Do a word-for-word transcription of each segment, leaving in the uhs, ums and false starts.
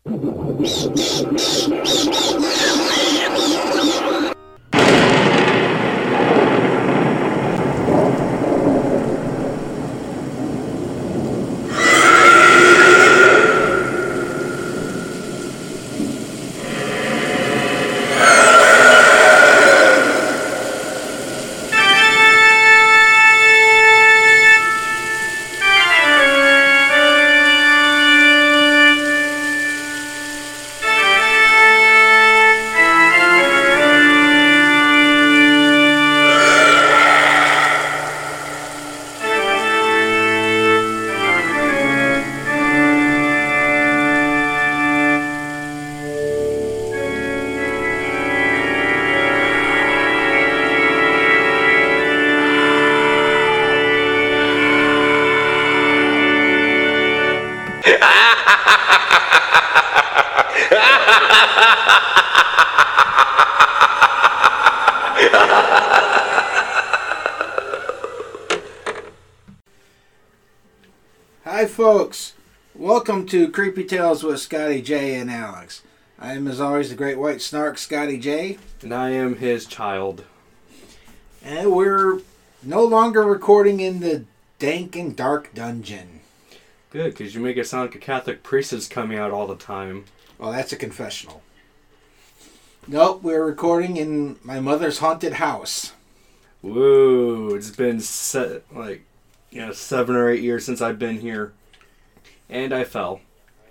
Hi folks, welcome to Creepy Tales with Scotty J and Alex. I am as always the Great White Snark, Scotty J. And I am his child. And we're no longer recording in the dank and dark dungeon. Good, because you make it sound like a Catholic priest is coming out all the time. Well, that's a confessional. Nope, we're recording in my mother's haunted house. Whoa, it's been set, like, you know, seven or eight years since I've been here. And I fell.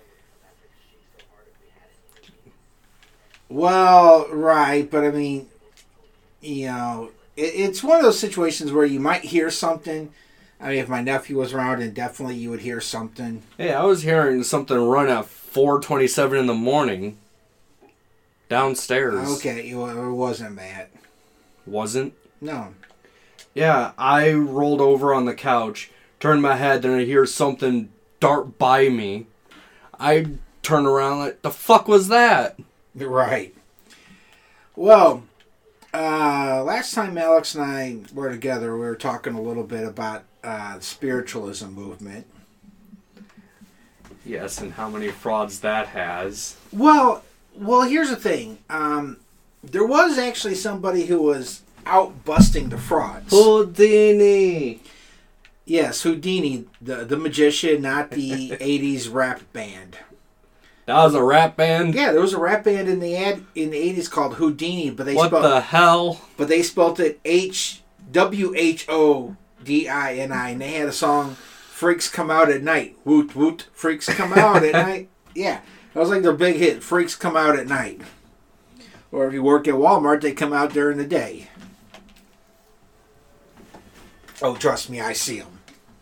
Well, right, but I mean, you know, it, it's one of those situations where you might hear something. I mean, if my nephew was around, then definitely you would hear something. Hey, I was hearing something run at four twenty-seven in the morning. Downstairs. Okay, well, it wasn't that. Wasn't? No. Yeah, I rolled over on the couch, turned my head, then I hear something dart by me. I turn around like, the fuck was that? Right. Well, uh, last time Alex and I were together, we were talking a little bit about uh, the spiritualism movement. Yes, and how many frauds that has. Well, well, here's the thing. Um, there was actually somebody who was out busting the frauds. Houdini! Yes, Houdini, the, the magician, not the eighties rap band. That was a rap band? Yeah, there was a rap band in the ad in the eighties called Houdini, but they what spelled, the hell? But they spelled it H W H O D I N I, and they had a song, "Freaks Come Out at Night." Woot woot, freaks come out at night. Yeah, that was like their big hit. Freaks come out at night. Or if you work at Walmart, they come out during the day. Oh, trust me, I see them.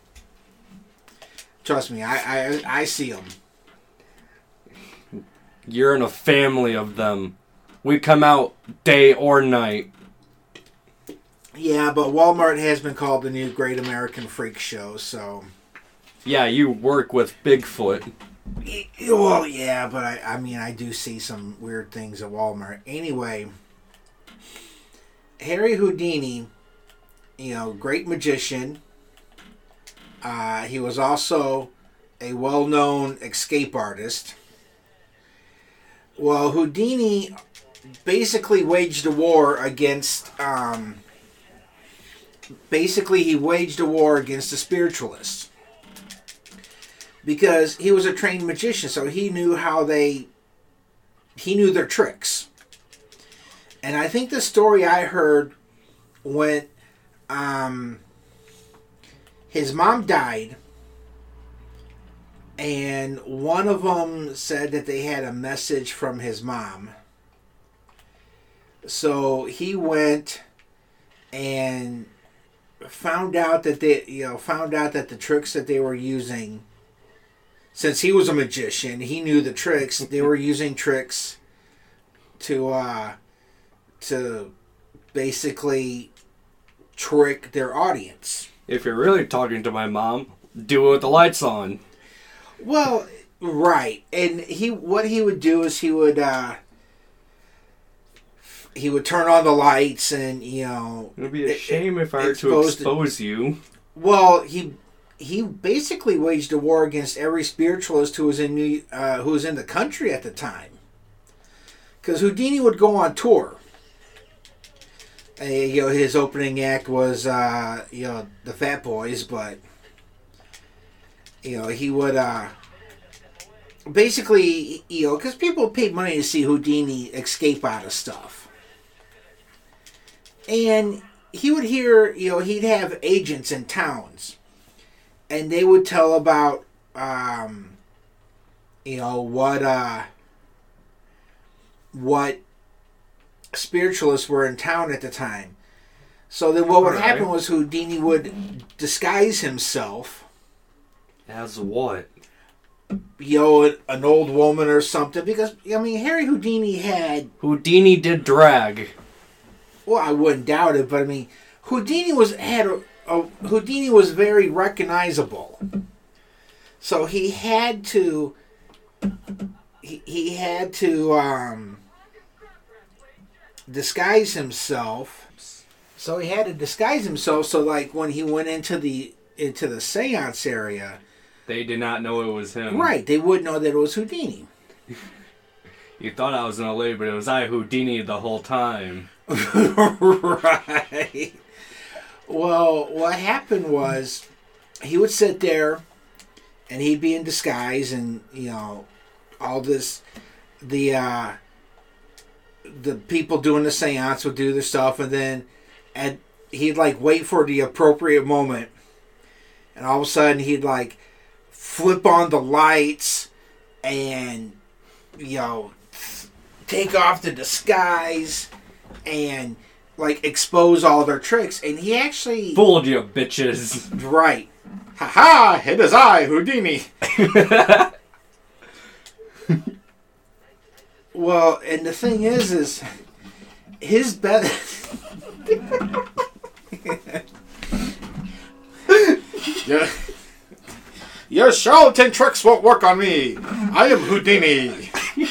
Trust me, I I, I see them. You're in a family of them. We come out day or night. Yeah, but Walmart has been called the new Great American Freak Show, so... Yeah, you work with Bigfoot. Well, yeah, but I, I mean, I do see some weird things at Walmart. Anyway, Harry Houdini, you know, great magician. Uh, he was also a well-known escape artist. Well, Houdini basically waged a war against... Um, basically, he waged a war against the spiritualists. Because he was a trained magician, so he knew how they... He knew their tricks. And I think the story I heard when um, his mom died, and one of them said that they had a message from his mom. So he went and found out that they, you know, found out that the tricks that they were using, since he was a magician, he knew the tricks. They were using tricks to, uh, to basically trick their audience. If you're really talking to my mom, do it with the lights on. Well, right. And he, what he would do is he would, uh, he would turn on the lights and, you know... It would be a shame if I were to expose you. Well, he he basically waged a war against every spiritualist who was in New, uh, who was in the country at the time. Because Houdini would go on tour. Uh, you know, his opening act was uh, you know the Fat Boys, but you know he would uh, basically you know because people paid money to see Houdini escape out of stuff, and he would hear you know he'd have agents in towns, and they would tell about um, you know what uh, what. spiritualists were in town at the time. So then what would right. happen was Houdini would disguise himself. As what? You know, an old woman or something. Because, I mean, Harry Houdini had... Houdini did drag. Well, I wouldn't doubt it, but I mean, Houdini was had a, a Houdini was very recognizable. So he had to... He, he had to... um disguise himself. So he had to disguise himself so like when he went into the into the seance area, they did not know it was him. Right, they would know that it was Houdini. You thought I was gonna leave, but it was I Houdini the whole time. Right. Well, what happened was he would sit there and he'd be in disguise and you know all this the uh the people doing the seance would do their stuff, and then and he'd like wait for the appropriate moment, and all of a sudden he'd like flip on the lights and you know take off the disguise and like expose all their tricks, and he actually fooled you, bitches. Right. Ha ha! It is I, Houdini. Well, and the thing is, is his best. your, your charlatan tricks won't work on me. I am Houdini.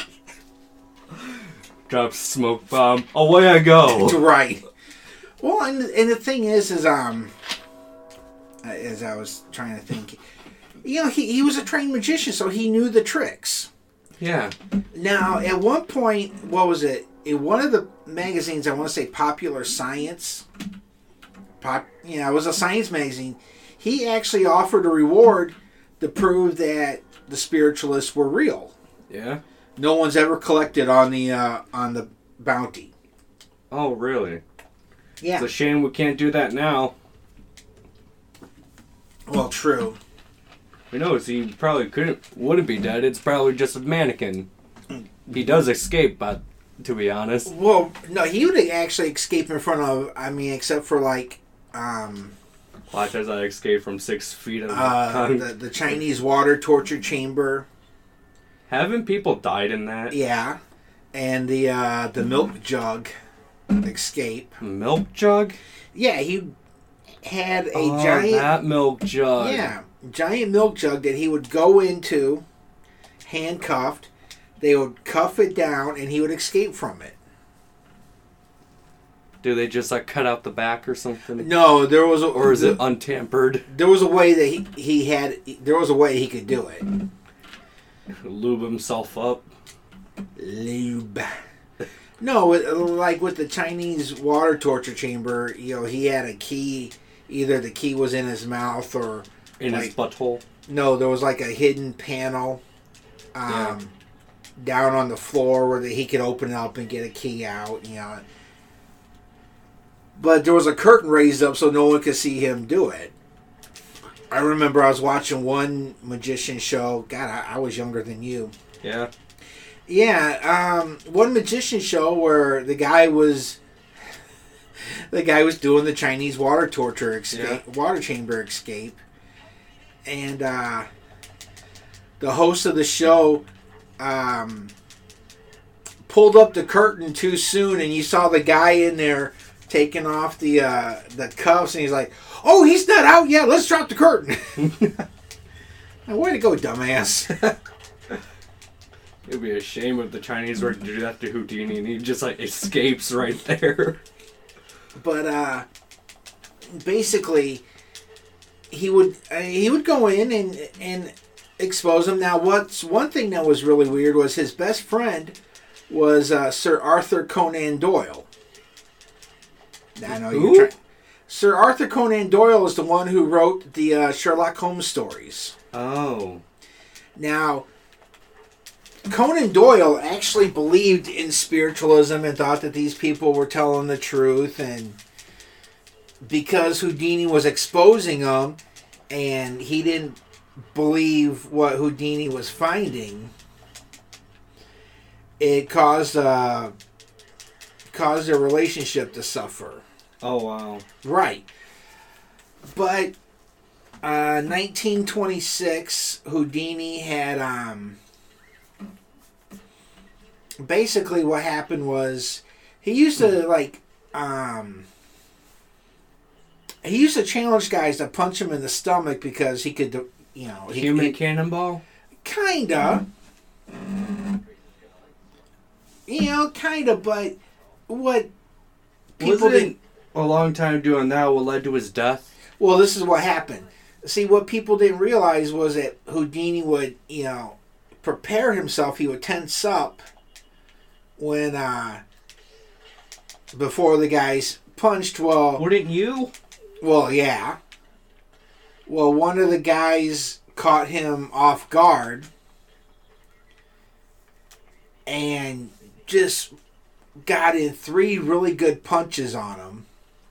Drop smoke bomb. Away I go. Right. Well, and, and the thing is, is um, as I was trying to think, you know, he he was a trained magician, so he knew the tricks. Yeah. Now, at one point, what was it? In one of the magazines, I want to say Popular Science. Pop, you know, it was a science magazine. He actually offered a reward to prove that the spiritualists were real. Yeah. No one's ever collected on the uh, on the bounty. Oh, really? Yeah. It's a shame we can't do that now. Well, true. Who knows? He probably couldn't, wouldn't be dead. It's probably just a mannequin. He does escape, but to be honest. Well, no, he would actually escape in front of. I mean, except for like, um, Watch as I escape from six feet of uh, the the Chinese water torture chamber. Haven't people died in that? Yeah, and the uh, the milk jug escape. Milk jug? Yeah, he had a oh, giant. that milk jug. Yeah, giant milk jug that he would go into, handcuffed. They would cuff it down, and he would escape from it. Do they just like cut out the back or something? No, there was a, or is it untampered? There was a way that he he had. There was a way he could do it. Lube himself up. Lube. No, like with the Chinese water torture chamber, you know, he had a key. Either the key was in his mouth or in like, his butthole. No, there was like a hidden panel um, yeah. down on the floor where the, he could open it up and get a key out. You know, but there was a curtain raised up so no one could see him do it. I remember I was watching one magician show. God, I, I was younger than you. Yeah. Yeah, um, one magician show where the guy was, the guy was doing the Chinese water torture escape, yeah. water chamber escape, and uh, the host of the show um, pulled up the curtain too soon, and you saw the guy in there taking off the uh, the cuffs, and he's like, "Oh, he's not out yet. Let's drop the curtain." Now, way to go, dumbass. It would be a shame if the Chinese were to do that to Houdini and he just like escapes right there. But uh, basically, he would uh, he would go in and and expose him. Now, what's one thing that was really weird was his best friend was uh, Sir Arthur Conan Doyle. I know Who? you're trying. Sir Arthur Conan Doyle is the one who wrote the uh, Sherlock Holmes stories. Oh. Now, Conan Doyle actually believed in spiritualism and thought that these people were telling the truth, and because Houdini was exposing them and he didn't believe what Houdini was finding, it caused uh, caused their relationship to suffer. Oh, wow. Right. But uh, nineteen twenty-six, Houdini had... Um, basically what happened was he used to, like... Um, he used to challenge guys to punch him in the stomach because he could, you know... He, Human he, cannonball? Kinda. You know, kinda, but what people Wasn't didn't... a long time doing that what led to his death? Well, this is what happened. See, what people didn't realize was that Houdini would, you know, prepare himself. He would tense up when, uh, before the guys punched. Well, Wouldn't you? well, yeah. Well, one of the guys caught him off guard and just got in three really good punches on him.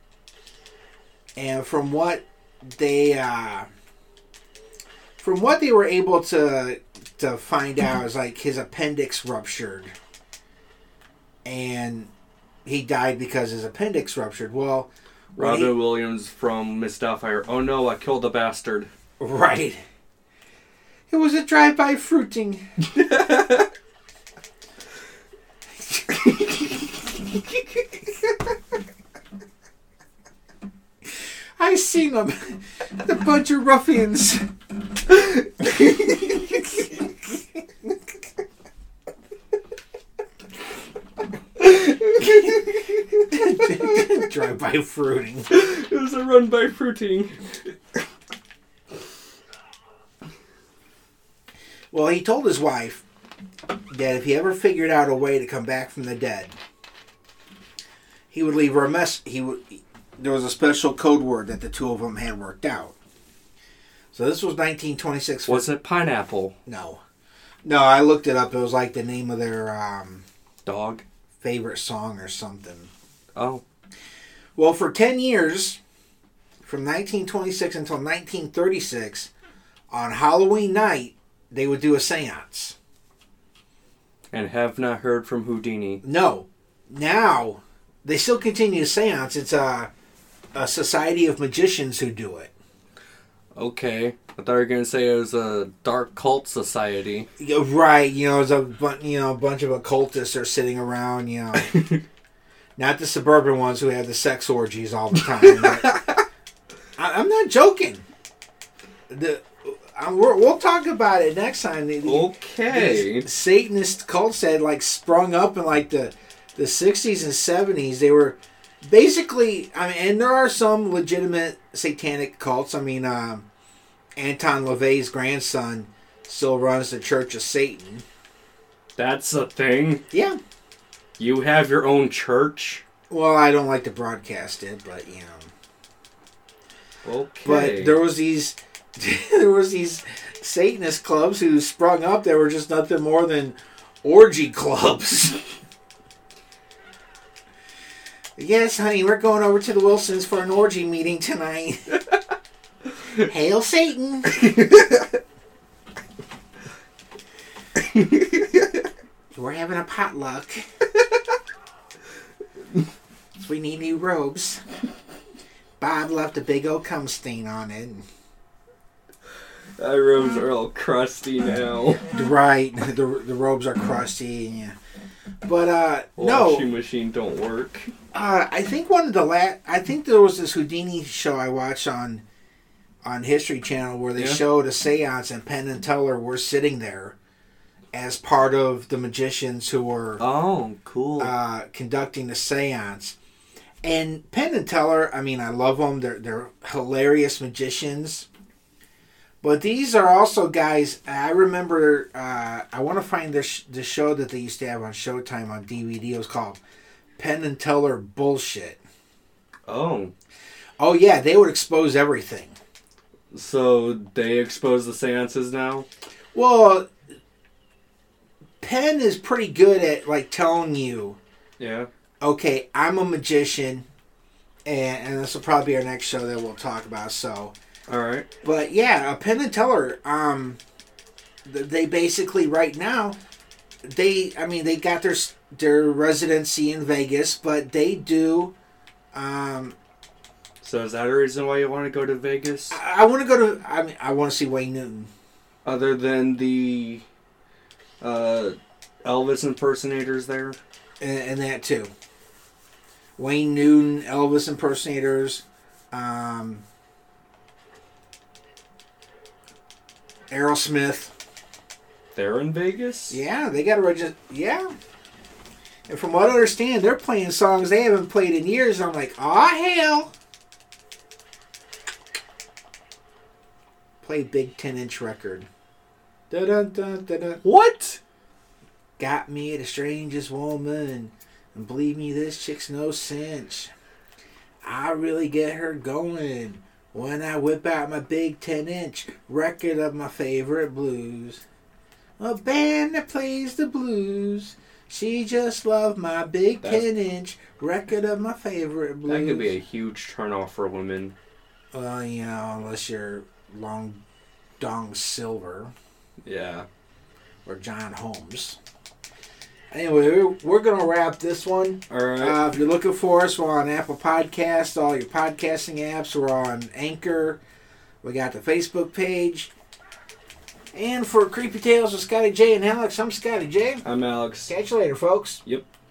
And from what they, uh, from what they were able to to find out, is like his appendix ruptured, and he died because his appendix ruptured. Well, when Robin he- Williams from Miss Doubtfire. Oh no, I killed the bastard. right? It was a drive-by fruiting. I seen them, the bunch of ruffians. Drive-by fruiting. It was a run by fruiting. Well, he told his wife that if he ever figured out a way to come back from the dead, he would leave her a mess. He would. There was a special code word that the two of them had worked out. So this was nineteen twenty-six. Was it pineapple? No. No, I looked it up. It was like the name of their um, Dog? favorite song or something. Oh. Well, for ten years, from nineteen twenty-six until nineteen thirty-six, on Halloween night, they would do a seance. And have not heard from Houdini. No. Now, they still continue to seance. It's a, a society of magicians who do it. Okay. I thought you were going to say it was a dark cult society. Yeah, right. You know, it's a bu- you know a bunch of occultists are sitting around. You know, not the suburban ones who have the sex orgies all the time. But I, I'm not joking. The I, we're, we'll talk about it next time. The, the- Okay. the Satanist cults had like sprung up in like the the sixties and seventies. They were basically, I mean, and there are some legitimate satanic cults. I mean, um, Anton LaVey's grandson still runs the Church of Satan. That's a thing. Yeah. You have your own church. Well, I don't like to broadcast it, but you know. Okay. But there was these, there was these Satanist clubs who sprung up. They were just nothing more than orgy clubs. Yes, honey, we're going over to the Wilsons for an orgy meeting tonight. Hail Satan! We're having a potluck. So we need new robes. Bob left a big old cum stain on it. My robes are all crusty now. Right, the the robes are crusty. Yeah. But uh, no, Washing machine don't work. uh, I think one of the last. I think there was this Houdini show I watched on on History Channel where they Yeah. showed a seance and Penn and Teller were sitting there as part of the magicians who were Oh, cool. uh, conducting the seance. And Penn and Teller, I mean, I love them. They're they're hilarious magicians. But these are also guys. I remember. Uh, I want to find this the show that they used to have on Showtime on D V D. It was called Penn and Teller Bullshit. Oh. Oh yeah, they would expose everything. So they expose the seances now? Well, Penn is pretty good at like telling you. Yeah. Okay, I'm a magician, and, and this will probably be our next show that we'll talk about. So. All right. But yeah, uh, Penn and Teller, um, they basically right now, they I mean they got their their residency in Vegas, but they do. Um, so is that a reason why you want to go to Vegas? I, I want to go to. I mean, I want to see Wayne Newton. Other than the uh, Elvis impersonators there, And, and that too. Wayne Newton, Elvis impersonators. Um, Aerosmith. They're in Vegas? Yeah, they got to register. Yeah. And from what I understand, they're playing songs they haven't played in years. And I'm like, aw, hell. Play big ten-inch record. Da-da-da-da-da. What? Got me the strangest woman. And believe me, this chick's no cinch. I really get her going when I whip out my big ten-inch record of my favorite blues. A band that plays the blues. She just loved my big ten-inch record of my favorite blues. That could be a huge turnoff for women. Well, you know, unless you're Long Dong Silver. Yeah. Or John Holmes. Anyway, we're, we're going to wrap this one. All right. Uh, if you're looking for us, we're on Apple Podcasts, all your podcasting apps. We're on Anchor. We got the Facebook page. And for Creepy Tales with Scotty J and Alex, I'm Scotty J. I'm Alex. Catch you later, folks. Yep.